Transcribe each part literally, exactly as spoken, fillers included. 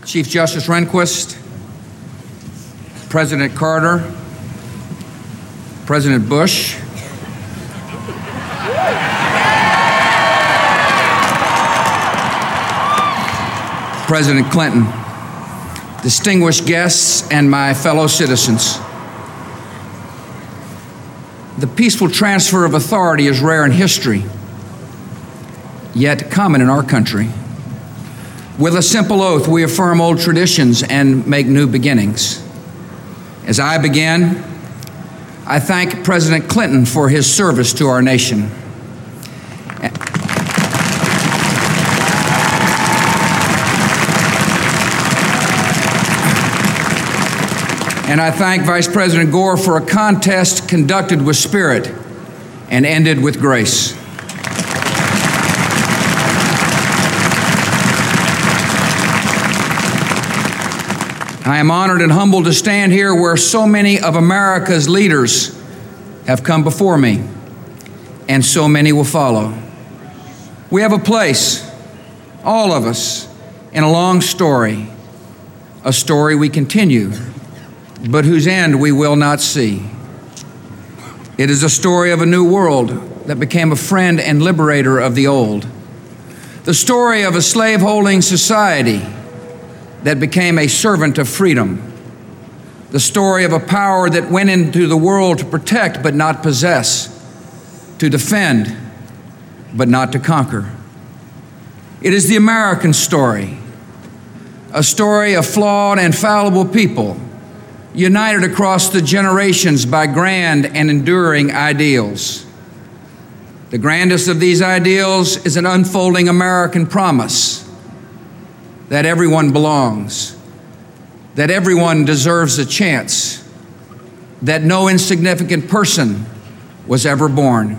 Chief Justice Rehnquist, President Carter, President Bush, President Clinton, distinguished guests, and my fellow citizens. The peaceful transfer of authority is rare in history, yet common in our country. With a simple oath, we affirm old traditions and make new beginnings. As I begin, I thank President Clinton for his service to our nation. And I thank Vice President Gore for a contest conducted with spirit and ended with grace. I am honored and humbled to stand here where so many of America's leaders have come before me, and so many will follow. We have a place, all of us, in a long story, a story we continue, but whose end we will not see. It is a story of a new world that became a friend and liberator of the old. The story of a slave-holding society that became a servant of freedom. The story of a power that went into the world to protect but not possess, to defend but not to conquer. It is the American story, a story of flawed and fallible people united across the generations by grand and enduring ideals. The grandest of these ideals is an unfolding American promise that everyone belongs, that everyone deserves a chance, that no insignificant person was ever born.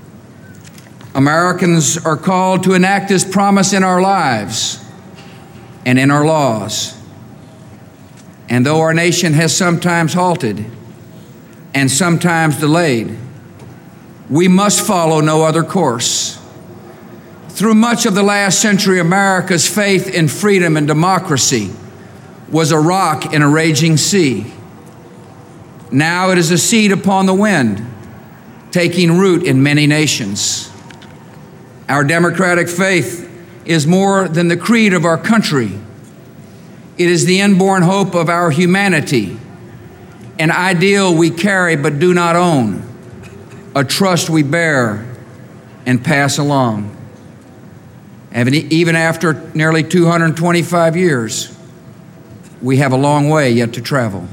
Americans are called to enact this promise in our lives and in our laws. And though our nation has sometimes halted and sometimes delayed, we must follow no other course. Through much of the last century, America's faith in freedom and democracy was a rock in a raging sea. Now it is a seed upon the wind, taking root in many nations. Our democratic faith is more than the creed of our country. It is the inborn hope of our humanity, an ideal we carry but do not own, a trust we bear and pass along. And even after nearly two hundred twenty-five years, we have a long way yet to travel.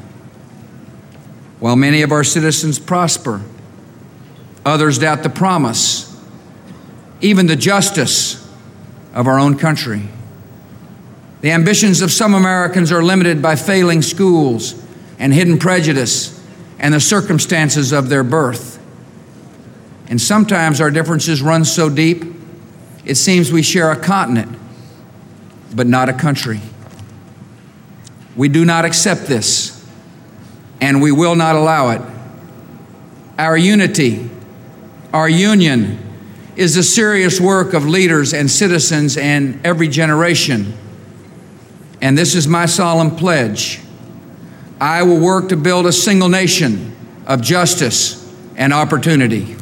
While many of our citizens prosper, others doubt the promise, even the justice of our own country. The ambitions of some Americans are limited by failing schools and hidden prejudice and the circumstances of their birth. And sometimes our differences run so deep, it seems we share a continent, but not a country. We do not accept this, and we will not allow it. Our unity, our union, is the serious work of leaders and citizens in every generation. And this is my solemn pledge. I will work to build a single nation of justice and opportunity.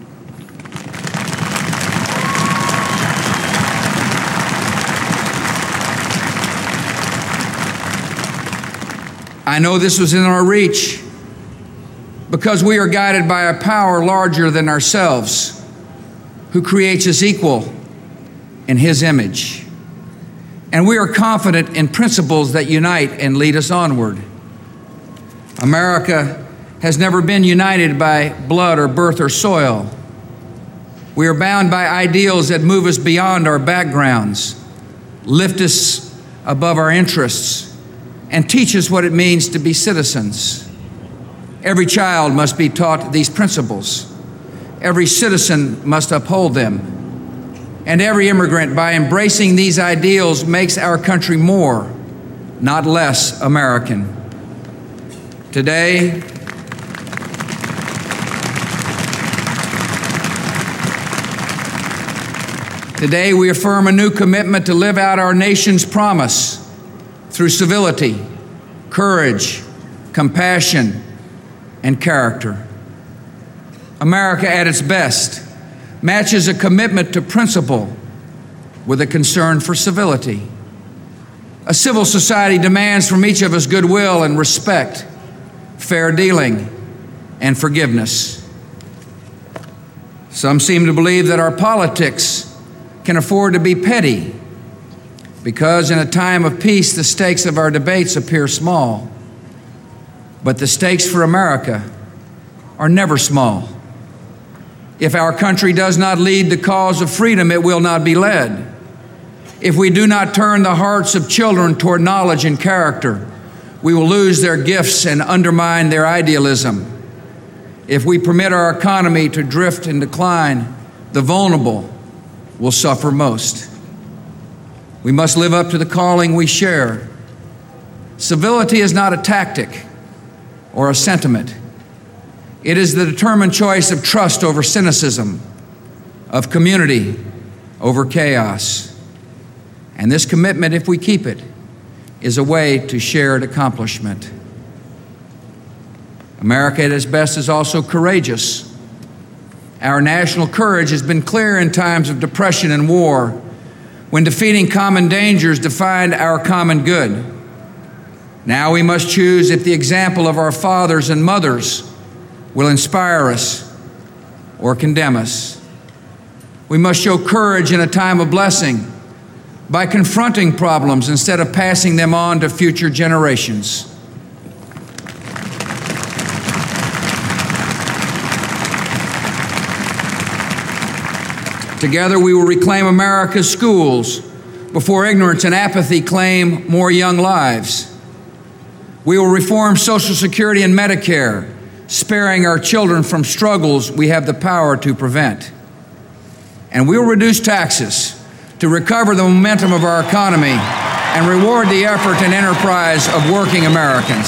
I know this was in our reach because we are guided by a power larger than ourselves, who creates us equal in His image. And we are confident in principles that unite and lead us onward. America has never been united by blood or birth or soil. We are bound by ideals that move us beyond our backgrounds, lift us above our interests, and teach us what it means to be citizens. Every child must be taught these principles. Every citizen must uphold them. And every immigrant, by embracing these ideals, makes our country more, not less, American. Today, Today we affirm a new commitment to live out our nation's promise through civility, courage, compassion, and character. America at its best matches a commitment to principle with a concern for civility. A civil society demands from each of us goodwill and respect, fair dealing, and forgiveness. Some seem to believe that our politics can afford to be petty because in a time of peace, the stakes of our debates appear small. But the stakes for America are never small. If our country does not lead the cause of freedom, it will not be led. If we do not turn the hearts of children toward knowledge and character, we will lose their gifts and undermine their idealism. If we permit our economy to drift and decline, the vulnerable will suffer most. We must live up to the calling we share. Civility is not a tactic or a sentiment. It is the determined choice of trust over cynicism, of community over chaos. And this commitment, if we keep it, is a way to shared accomplishment. America at its best is also courageous. Our national courage has been clear in times of depression and war, when defeating common dangers defined our common good. Now we must choose if the example of our fathers and mothers will inspire us or condemn us. We must show courage in a time of blessing by confronting problems instead of passing them on to future generations. Together we will reclaim America's schools before ignorance and apathy claim more young lives. We will reform Social Security and Medicare, sparing our children from struggles we have the power to prevent. And we will reduce taxes to recover the momentum of our economy and reward the effort and enterprise of working Americans.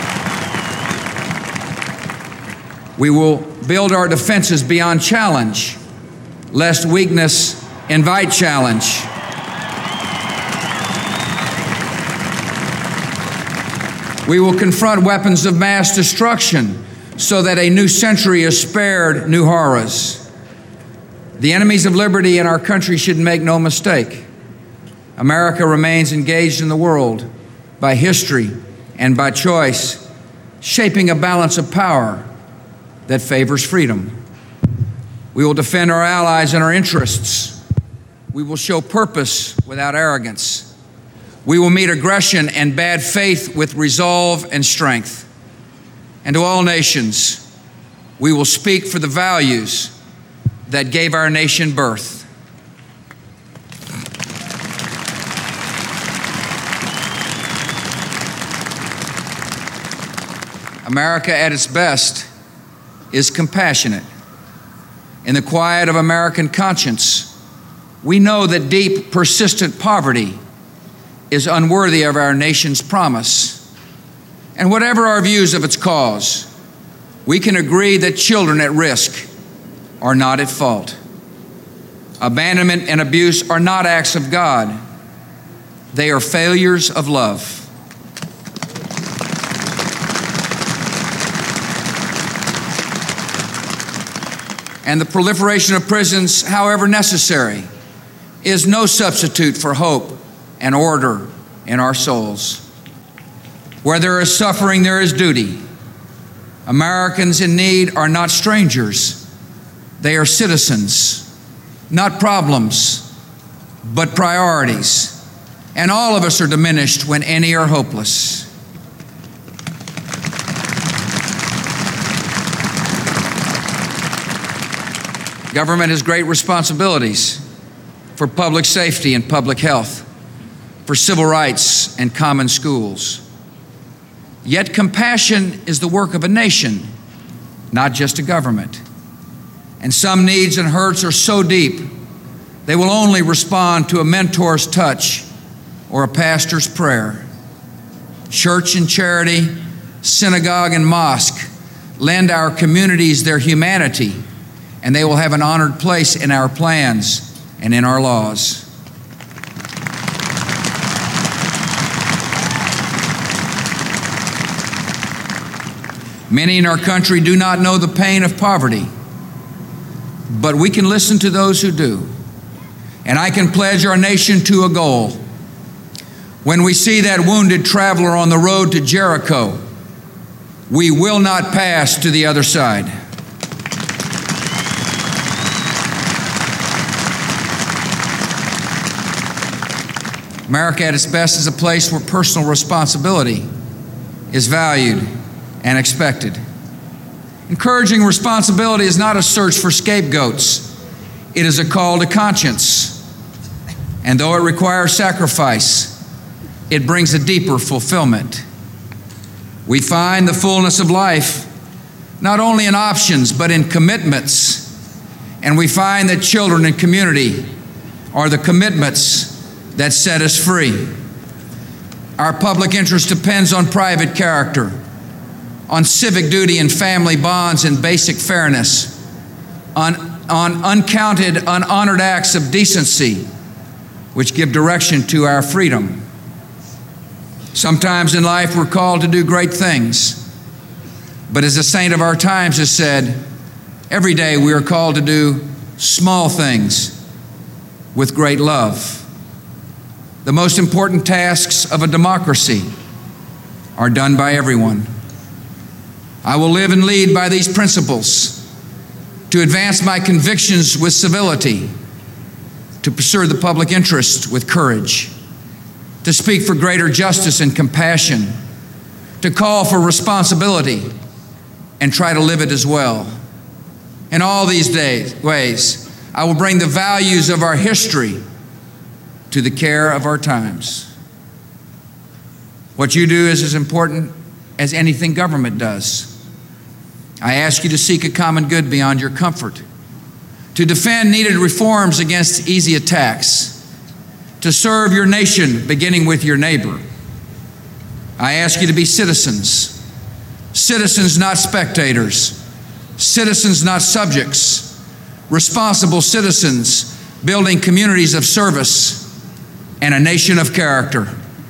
We will build our defenses beyond challenge, lest weakness invite challenge. We will confront weapons of mass destruction so that a new century is spared new horrors. The enemies of liberty in our country should make no mistake. America remains engaged in the world by history and by choice, shaping a balance of power that favors freedom. We will defend our allies and our interests. We will show purpose without arrogance. We will meet aggression and bad faith with resolve and strength. And to all nations, we will speak for the values that gave our nation birth. America at its best is compassionate. In the quiet of American conscience, we know that deep, persistent poverty is unworthy of our nation's promise. And whatever our views of its cause, we can agree that children at risk are not at fault. Abandonment and abuse are not acts of God. They are failures of love. And the proliferation of prisons, however necessary, is no substitute for hope and order in our souls. Where there is suffering, there is duty. Americans in need are not strangers. They are citizens, not problems, but priorities. And all of us are diminished when any are hopeless. Government has great responsibilities for public safety and public health, for civil rights and common schools. Yet compassion is the work of a nation, not just a government. And some needs and hurts are so deep, they will only respond to a mentor's touch or a pastor's prayer. Church and charity, synagogue and mosque lend our communities their humanity, and they will have an honored place in our plans and in our laws. Many in our country do not know the pain of poverty, but we can listen to those who do. And I can pledge our nation to a goal. When we see that wounded traveler on the road to Jericho, we will not pass to the other side. America at its best is a place where personal responsibility is valued and expected. Encouraging responsibility is not a search for scapegoats. It is a call to conscience. And though it requires sacrifice, it brings a deeper fulfillment. We find the fullness of life not only in options, but in commitments. And we find that children and community are the commitments that set us free. Our public interest depends on private character, on civic duty and family bonds and basic fairness, on, on uncounted, unhonored acts of decency, which give direction to our freedom. Sometimes in life we're called to do great things, but as a saint of our times has said, every day we are called to do small things with great love. The most important tasks of a democracy are done by everyone. I will live and lead by these principles, to advance my convictions with civility, to pursue the public interest with courage, to speak for greater justice and compassion, to call for responsibility and try to live it as well. In all these days, ways, I will bring the values of our history to the care of our times. What you do is as important as anything government does. I ask you to seek a common good beyond your comfort, to defend needed reforms against easy attacks, to serve your nation beginning with your neighbor. I ask you to be citizens, citizens not spectators, citizens not subjects, responsible citizens building communities of service and a nation of character.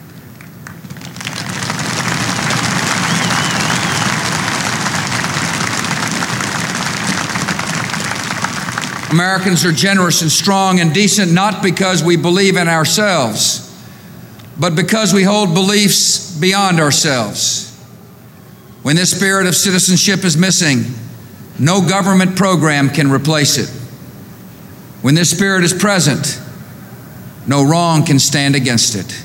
Americans are generous and strong and decent not because we believe in ourselves, but because we hold beliefs beyond ourselves. When this spirit of citizenship is missing, no government program can replace it. When this spirit is present, no wrong can stand against it.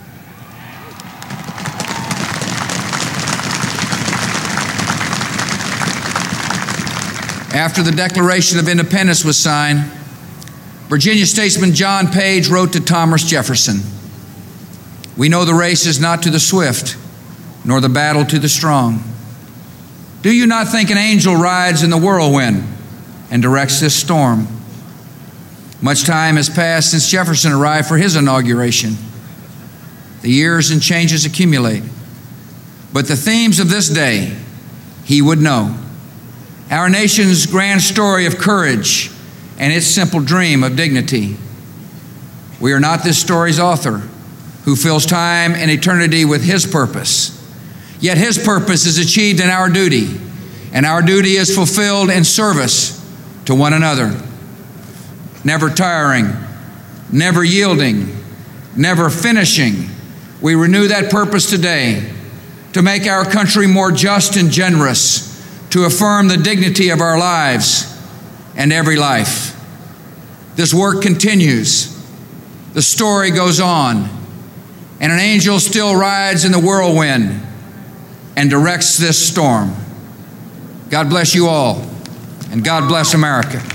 After the Declaration of Independence was signed, Virginia statesman John Page wrote to Thomas Jefferson, "We know the race is not to the swift, nor the battle to the strong. Do you not think an angel rides in the whirlwind and directs this storm?" Much time has passed since Jefferson arrived for his inauguration. The years and changes accumulate. But the themes of this day, he would know. Our nation's grand story of courage and its simple dream of dignity. We are not this story's author, who fills time and eternity with his purpose. Yet his purpose is achieved in our duty, and our duty is fulfilled in service to one another. Never tiring, never yielding, never finishing, we renew that purpose today to make our country more just and generous, to affirm the dignity of our lives and every life. This work continues. The story goes on, and an angel still rides in the whirlwind and directs this storm. God bless you all, and God bless America.